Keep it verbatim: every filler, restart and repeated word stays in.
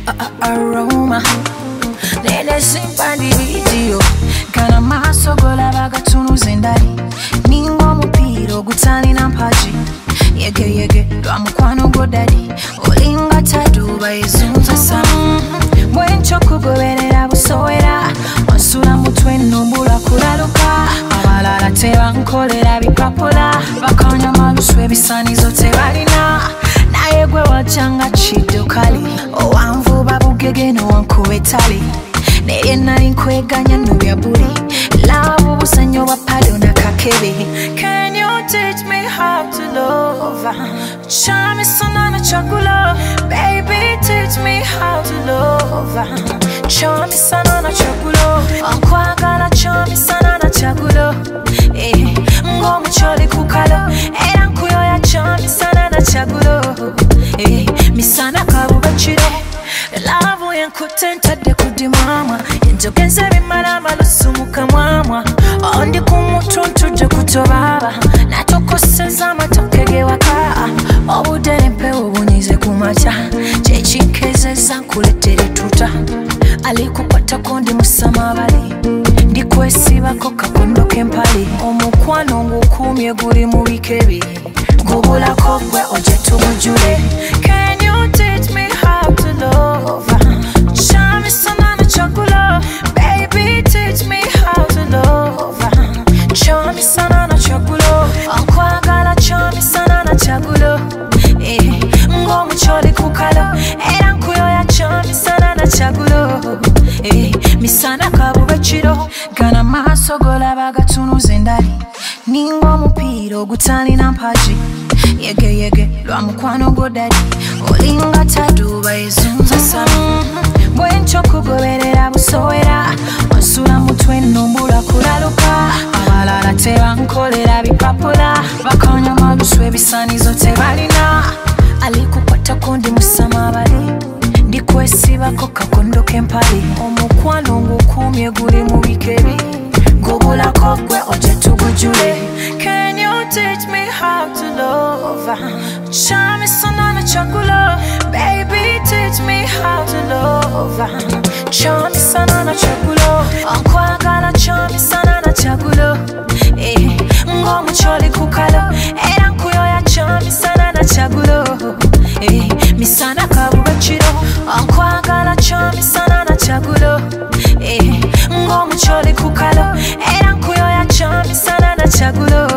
aroma. Nene simpandi video kana maso gola bagatunu zendari ningo mupiro gutani na mpaji yege yege lwa mukwano godadi olinga taduba izunza sam mwencho kugoberera busowera onsula mutwe nombula kulaluka abalala tebankolera bipapula bakonya maluswe bisanizo tebalina naye gwe wajanga chido kali owanvu babugege no wankubetali neye nari nkweganya nubya buri love ubusanyo bapado na kakebe. Can you teach me how to love? Chami sana na chagulo, baby teach me how to love. Chami sana na chagulo, ankwagala chami sana na chagulo. Eh, ngomu choli kukalo, era nkuyoya chami sana na chagulo. Eh, misana kabubachiro, love yankutenta de kudi mama, yenjogenze bimala malusumuka mwamwa. Ondi kumutuntu je kutobaba, natokoseza matokege waka. Obudere mpe ubunyize kumacha, chechikezeza nkuletere tuta. Alikupata kondi musamabali, ndikwesiba koka kondo kempali. Omukwano ngukumye guri mu bikebi, gubula kokwe oje tubujule. Can you teach me how to love? Chami sana na chagulo, baby teach me how to love. Chami sana na chagulo, ankwagala chami sana na chagulo. Eh, ngomu choli kukalo, era nkuyoya chami sana na chagulo. Eh, misana kabubachiro, gana maso gola bagatunu zendari ningo mupiro gutani na mpaji yege yege lwa mukwano godadi olinga taduba izunza sam mwencho kugoberera busowera onsula mutwe nombula kulaluka abalala tebankolera bipapula bakonya maluswe bisanizo tebalina alikupata kondi musamabali ndikwesibako kakondo kempali omukwano ngukumye guri mu bikebi gubula kokwe oje tubujule. Can you teach me how to love? Chami sana na chagulo, baby teach me how to love. Chami sana na chagulo, ankwagala chami sana na chagulo. Eh, ngomu choli kukalo, era nkuyoya chami sana na chagulo. Eh, misana kabubachiro, ankwagala chami sana na chagulo. Eh, ngomu choli kukalo, era nkuyoya chami sana na chagulo.